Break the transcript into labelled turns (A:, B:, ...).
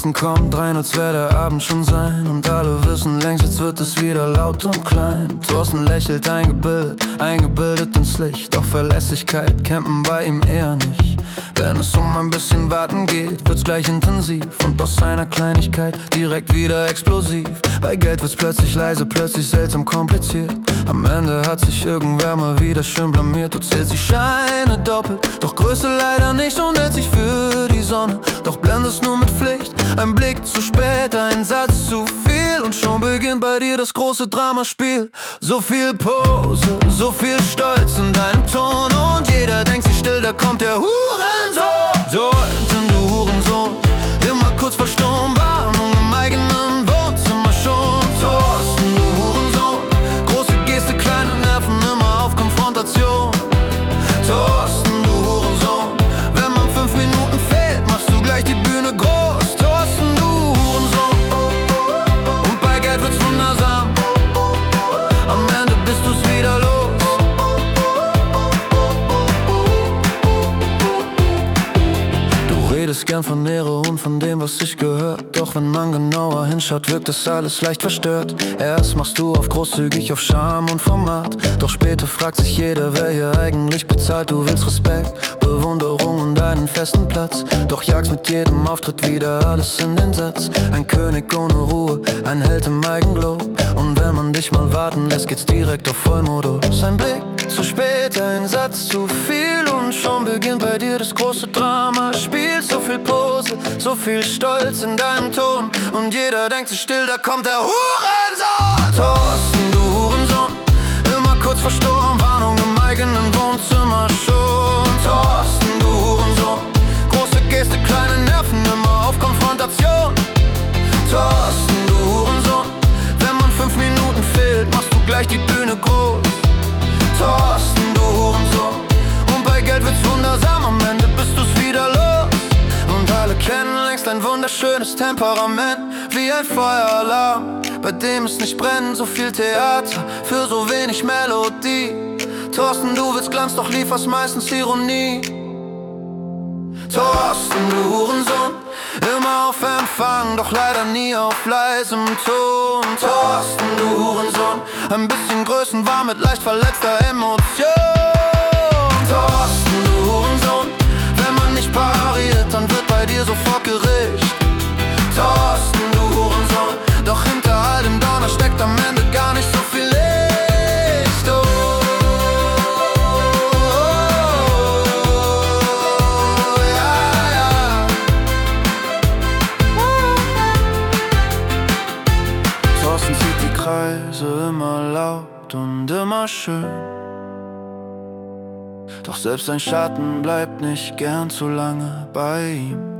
A: Thorsten kommt rein, als wär der Abend schon sein. Und alle wissen längst, jetzt wird es wieder laut und klein. Thorsten lächelt eingebildet ins Licht. Doch Verlässlichkeit campen bei ihm eher nicht. Wenn es um ein bisschen Warten geht, wird's gleich intensiv. Und aus einer Kleinigkeit direkt wieder explosiv. Bei Geld wird's plötzlich leise, plötzlich seltsam kompliziert. Am Ende hat sich irgendwer mal wieder schön blamiert. Du zählst die Scheine doppelt, doch Größe leider nicht und hält sich für die Sonne. Doch blendest nur mit Pflicht, ein Blick zu spät, ein Satz zu viel. Und schon beginnt bei dir das große Dramaspiel. So viel Pose, so viel Stolz in deinem Ton. Und jeder denkt sich still, da kommt der Hurensohn. Sollten du Hurensohn immer kurz verstummen, Warnung im eigenen Wohnzimmer schon. Thorsten, du Hurensohn, große Geste, kleine Nerven, immer auf Konfrontation. Thorsten, du Hurensohn, wenn man 5 Minuten fehlt, machst du gleich die Bühne groß. Thorsten, du Hurensohn, und bei Geld wird's wundersam. Am Ende bist du's wieder los. Du redest gern von Ehre und von dem, was sich gehört. Doch wenn man genauer hinschaut, wirkt das alles leicht verstört. Erst machst du auf großzügig, auf Charme und Format. Doch später fragt sich jeder, wer hier eigentlich bezahlt. Du willst Respekt, Bewunderung und einen festen Platz. Doch jagst mit jedem Auftritt wieder alles in den Satz. Ein König ohne Ruhe, ein Held im Eigenlob. Und wenn man dich mal warten lässt, geht's direkt auf Vollmodus. Ein Blick zu spät, ein Satz zu viel. Und schon beginnt bei dir das große Drama. Spielst so viel Pose, so viel Stolz in deinem Ton. Und jeder denkt sich still, da kommt der Hurensohn. Thorsten, du Hurensohn, immer kurz verstorben, Warnung im eigenen Wohnzimmer schon. Thorsten, du Hurensohn, große Geste, kleine Nerven, immer auf Konfrontation. Thorsten, du Hurensohn, wenn man 5 Minuten fehlt, machst du gleich die Bühne groß. Thorsten, du Hurensohn, und bei Geld wird's wundersam, am Ende bist du's wieder los. Und alle kennen längst ein wunderschönes Temperament, wie ein Feueralarm, bei dem es nicht brennt. So viel Theater für so wenig Melodie. Thorsten, du willst Glanz, doch lieferst meistens Ironie. Thorsten, du Hurensohn, immer auf Empfang, doch leider nie auf leisem Ton. Thorsten, du Hurensohn, ein bisschen größenwahr mit leicht verletzter Emotion. Thorsten, du Hurensohn, wenn man nicht pariert, dann wird bei dir sofort Gericht. Thorsten, du Hurensohn, doch hinter all dem Donner steckt am Ende gar nicht so viel Licht. Oh, ja, ja. Thorsten zieht die Kreise immer laut und immer schön. Doch selbst ein Schatten bleibt nicht gern zu lange bei ihm.